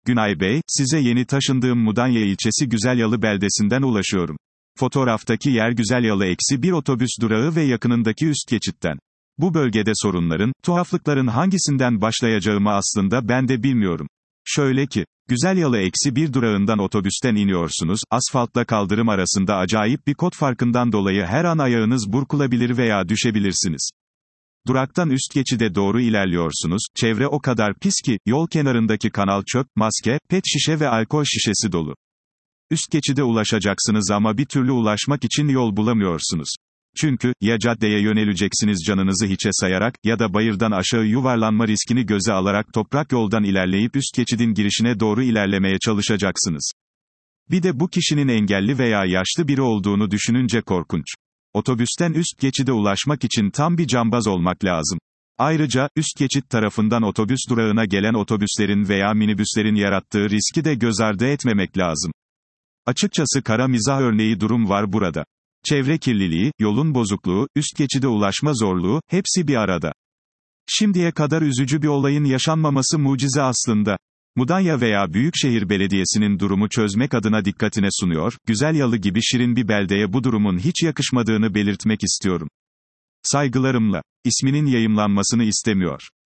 Günay Bey, size yeni taşındığım Mudanya ilçesi Güzelyalı beldesinden ulaşıyorum. Fotoğraftaki yer Güzelyalı-1 otobüs durağı ve yakınındaki üst geçitten. Bu bölgede sorunların, tuhaflıkların hangisinden başlayacağımı aslında ben de bilmiyorum. Şöyle ki, Güzelyalı-1 durağından otobüsten iniyorsunuz, asfaltla kaldırım arasında acayip bir kod farkından dolayı her an ayağınız burkulabilir veya düşebilirsiniz. Duraktan üst geçide doğru ilerliyorsunuz, çevre o kadar pis ki, yol kenarındaki kanal çöp, maske, pet şişe ve alkol şişesi dolu. Üst geçide ulaşacaksınız ama bir türlü ulaşmak için yol bulamıyorsunuz. Çünkü, ya caddeye yöneleceksiniz canınızı hiçe sayarak, ya da bayırdan aşağı yuvarlanma riskini göze alarak toprak yoldan ilerleyip üst geçidin girişine doğru ilerlemeye çalışacaksınız. Bir de bu kişinin engelli veya yaşlı biri olduğunu düşününce korkunç. Otobüsten üst geçide ulaşmak için tam bir cambaz olmak lazım. Ayrıca, üst geçit tarafından otobüs durağına gelen otobüslerin veya minibüslerin yarattığı riski de göz ardı etmemek lazım. Açıkçası kara mizah örneği durum var burada. Çevre kirliliği, yolun bozukluğu, üst geçide ulaşma zorluğu, hepsi bir arada. Şimdiye kadar üzücü bir olayın yaşanmaması mucize aslında. Mudanya veya Büyükşehir Belediyesi'nin durumu çözmek adına dikkatine sunuyor, Güzelyalı gibi şirin bir beldeye bu durumun hiç yakışmadığını belirtmek istiyorum. Saygılarımla. İsminin yayımlanmasını istemiyor.